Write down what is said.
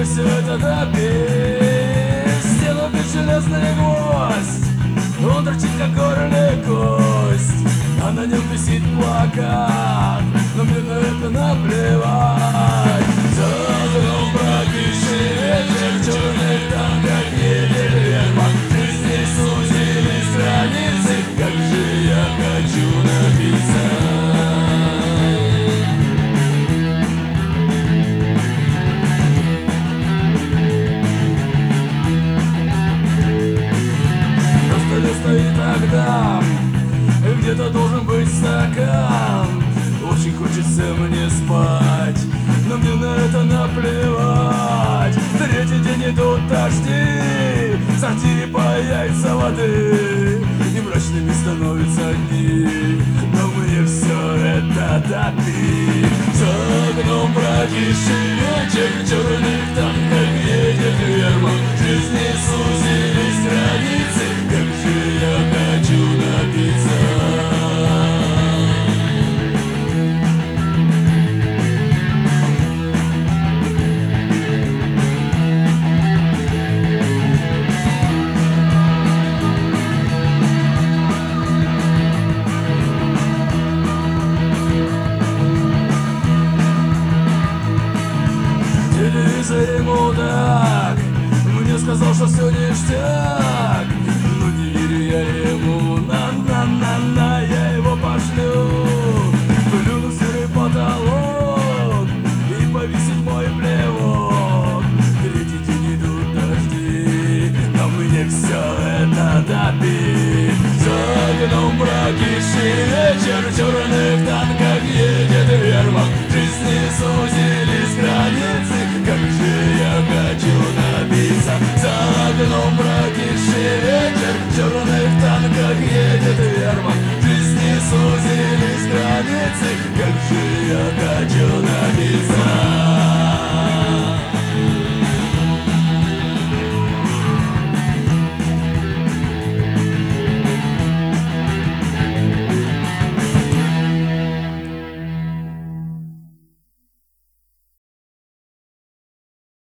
мне все это добить. Стену бит железный гвоздь, он торчит как горле кость, а на нем висит плакат, но мне на это наплевать. За окном пропиши ветер в черных танках едет Вермахт. Жизни сузились страницы, как же я хочу напиться. Стоит тогда, где-то должен быть стакан. Очень хочется мне спать, но мне на это наплевать. Третий день идут дожди, в сортире появится воды, и мрачными становятся дни, но мне все это допить. За окном прокисший вечер, в черных танках едет Вермахт. Жизни сузились границы, как же я хочу напиться. Телевизоре мудак мне сказал, что все ништяк, но не верю я